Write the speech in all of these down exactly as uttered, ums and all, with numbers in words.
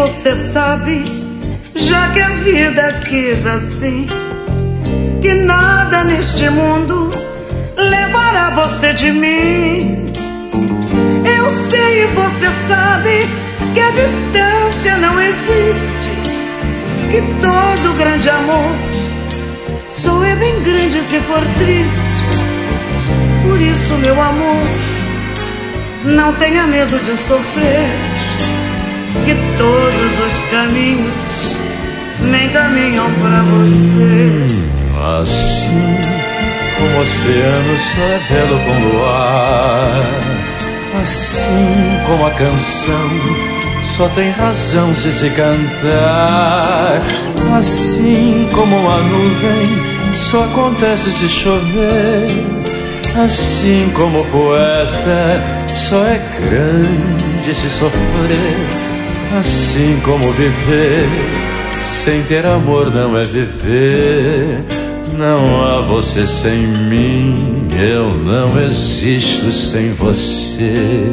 você sabe, já que a vida quis assim, que nada neste mundo levará você de mim. Eu sei e você sabe que a distância não existe, que todo grande amor só é bem grande se for triste. Por isso, meu amor, não tenha medo de sofrer, que todos os caminhos me encaminham pra você. Assim como o oceano só é belo com luar, assim como a canção só tem razão se se cantar, assim como a nuvem só acontece se chover, assim como o poeta só é grande se sofrer, assim como viver sem ter amor não é viver. Não há você sem mim, eu não existo sem você.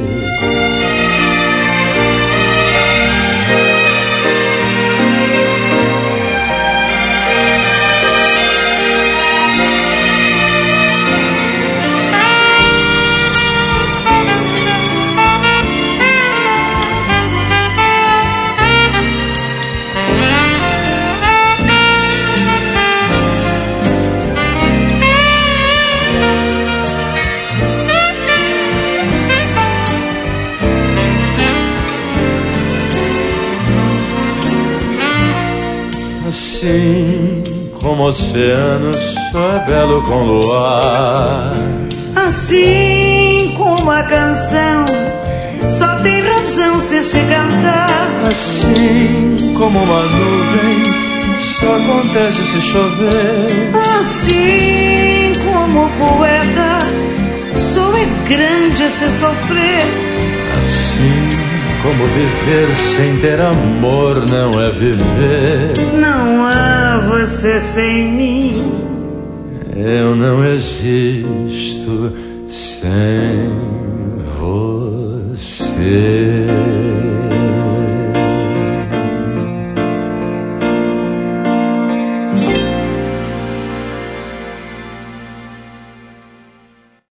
Assim como o oceano só é belo com luar, assim como a canção só tem razão se se cantar, assim como uma nuvem só acontece se chover, assim como o poeta só é grande se sofrer, assim como viver sem ter amor não é viver. Não há você sem mim, eu não existo sem